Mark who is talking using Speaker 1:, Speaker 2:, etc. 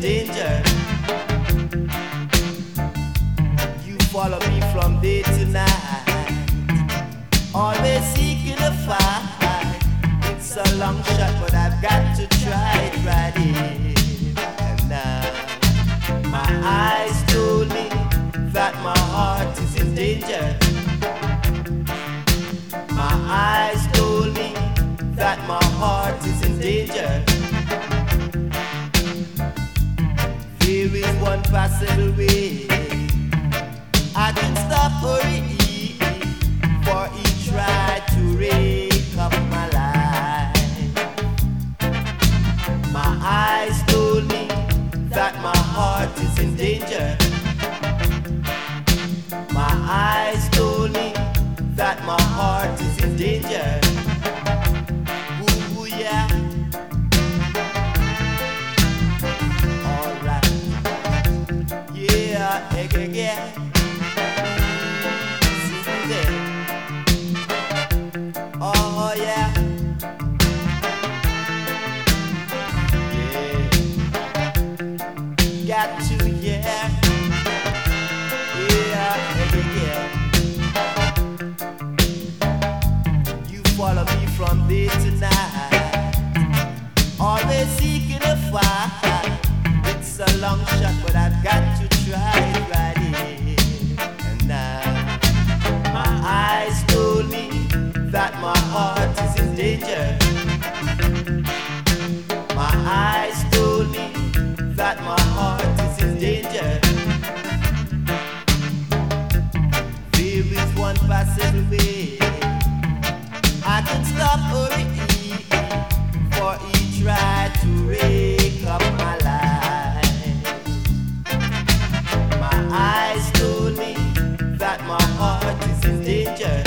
Speaker 1: danger. You follow me from day to night, always seeking a fight. It's a long shot, but I've got to try it right here. And now my eyes told me that my heart is in danger. My eyes told me that my heart is in danger. There is one possible way I can stop hurrying, for he tried to rake up my life. My eyes told me that my heart is in danger. My eyes told me that my heart is in danger. Ooh, yeah. Alright. Yeah, yeah. See you there. Oh, yeah. Yeah. Got to, yeah. Yeah. You follow me from day to night, always seeking a fight. It's a long shot, but I've got to try it right here. And now my eyes told me that my heart is in danger. My eyes told me that my heart is in danger. There is one possible way I can stop hurrying, for he tried to rake up my life. My eyes told me that my heart is in danger.